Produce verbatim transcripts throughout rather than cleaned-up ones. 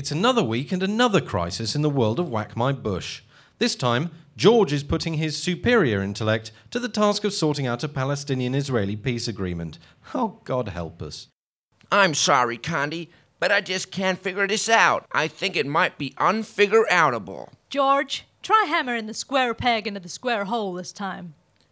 It's another week and another crisis in the world of Whack My Bush. This time, George is putting his superior intellect to the task of sorting out a Palestinian-Israeli peace agreement. Oh, God help us. I'm sorry, Condi, but I just can't figure this out. I think it might be unfigure-outable. George, try hammering the square peg into the square hole this time.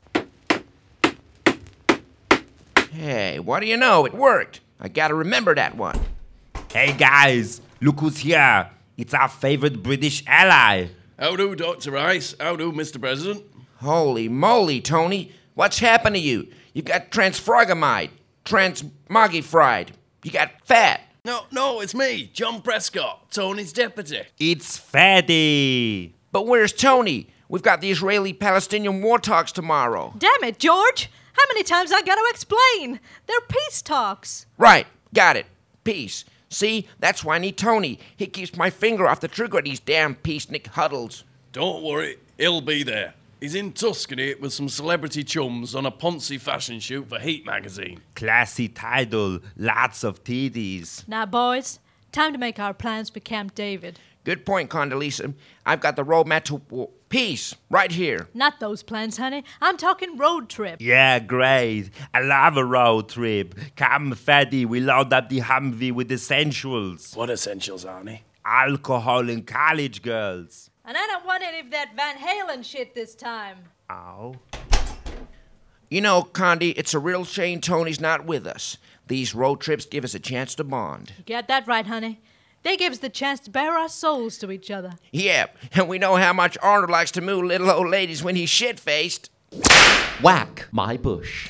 Hey, what do you know? It worked. I gotta remember that one. Hey guys, look who's here. It's our favorite British ally. How do, Doctor Rice? How do, Mister President? Holy moly, Tony. What's happened to you? You've got transfrogamide, transmogifried. You got fat. No, no, it's me, John Prescott, Tony's deputy. It's Fatty. But where's Tony? We've got the Israeli-Palestinian war talks tomorrow. Damn it, George! How many times I gotta explain? They're peace talks. Right, got it. Peace. See, that's why I need Tony. He keeps my finger off the trigger of these damn peacenik huddles. Don't worry, he'll be there. He's in Tuscany with some celebrity chums on a Ponzi fashion shoot for Heat magazine. Classy title, lots of titties. Now, boys, time to make our plans for Camp David. Good point, Condoleezza. I've got the roadmap to uh, peace right here. Not those plans, honey. I'm talking road trip. Yeah, great. I love a road trip. Come, Fatty, we load up the Humvee with essentials. What essentials, Arnie? Alcohol and college girls. And I don't want any of that Van Halen shit this time. Ow. You know, Condi, it's a real shame Tony's not with us. These road trips give us a chance to bond. You got that right, honey. They give us the chance to bare our souls to each other. Yeah, and we know how much Arnold likes to moo little old ladies when he's shit-faced. Whack My Bush.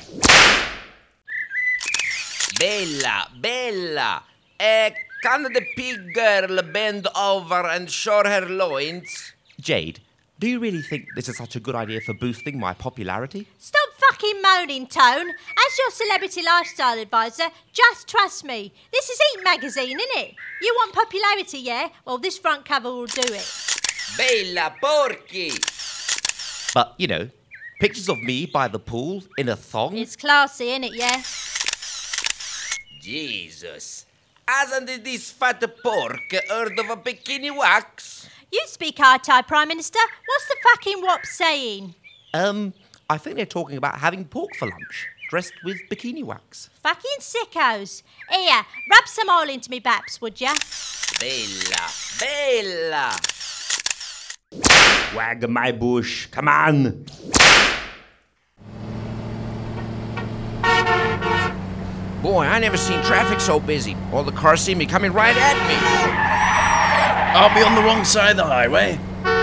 Bella, Bella, eh, can the pig girl bend over and show her loins? Jade, do you really think this is such a good idea for boosting my popularity? Stop fucking moaning, Tone. As your celebrity lifestyle advisor, just trust me. This is Heat magazine, innit? You want popularity, yeah? Well, this front cover will do it. Bella porky. But, you know, pictures of me by the pool in a thong? It's classy, innit, yeah? Jesus. Hasn't this fat pork heard of a bikini wax? You speak our type, Prime Minister. What's the fucking wop saying? Um, I think they're talking about having pork for lunch, dressed with bikini wax. Fucking sickos. Here, rub some oil into me baps, would ya? Bella, Bella. Wag my bush, come on. Boy, I never seen traffic so busy. All the cars see me coming right at me. I'll be on the wrong side of the highway.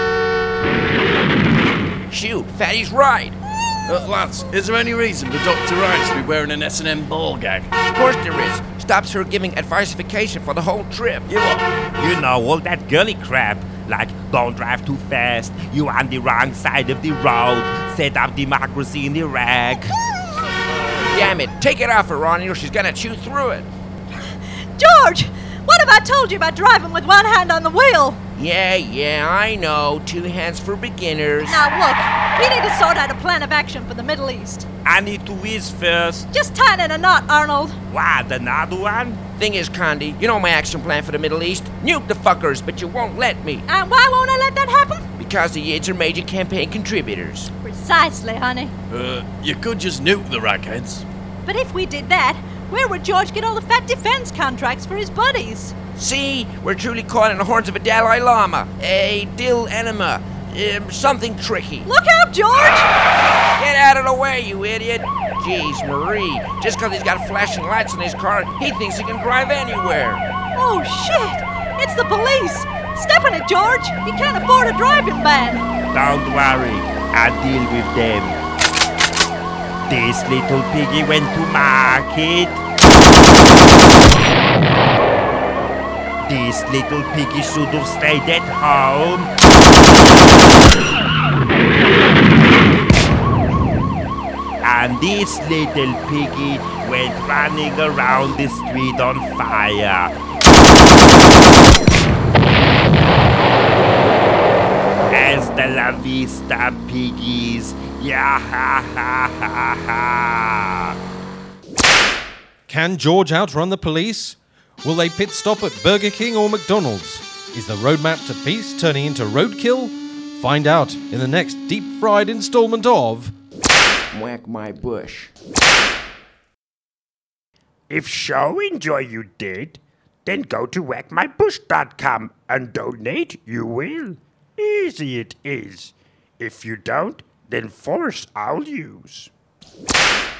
Shoot, Fatty's right. Uh, lads, is there any reason for Doctor Rice to be wearing an S and M ball gag? Of course there is. Stops her giving adviceification for the whole trip. You what? You know, all that girly crap, like don't drive too fast, you on the wrong side of the road, set up democracy in Iraq. Damn it, take it off her, Ronnie, or she's gonna chew through it. George! What have I told you about driving with one hand on the wheel? Yeah, yeah, I know. Two hands for beginners. Now look, we need to sort out a plan of action for the Middle East. I need to whiz first. Just tie it in a knot, Arnold. What, another one? Thing is, Condi, you know my action plan for the Middle East? Nuke the fuckers, but you won't let me. And why won't I let that happen? Because the Yids are major campaign contributors. Precisely, honey. Uh, you could just nuke the ragheads. But if we did that, where would George get all the fat defense contracts for his buddies? See, we're truly caught in the horns of a Dalai Lama, a Dil Enema, um, something tricky. Look out, George! Get out of the way, you idiot! Jeez, Marie, just because he's got flashing lights in his car, he thinks he can drive anywhere. Oh, shit! It's the police! Step on it, George! You can't afford a driving ban! Don't worry, I'll deal with them. This little piggy went to market. This little piggy should have stayed at home. And this little piggy went running around the street on fire. Hasta la vista, piggies. Yeah, ha, ha, ha, ha. Can George outrun the police? Will they pit stop at Burger King or McDonald's? Is the roadmap to peace turning into roadkill? Find out in the next deep-fried installment of Whack My Bush. If show enjoy you did, then go to whack my bush dot com and donate you will. Easy it is. If you don't, then force I'll use.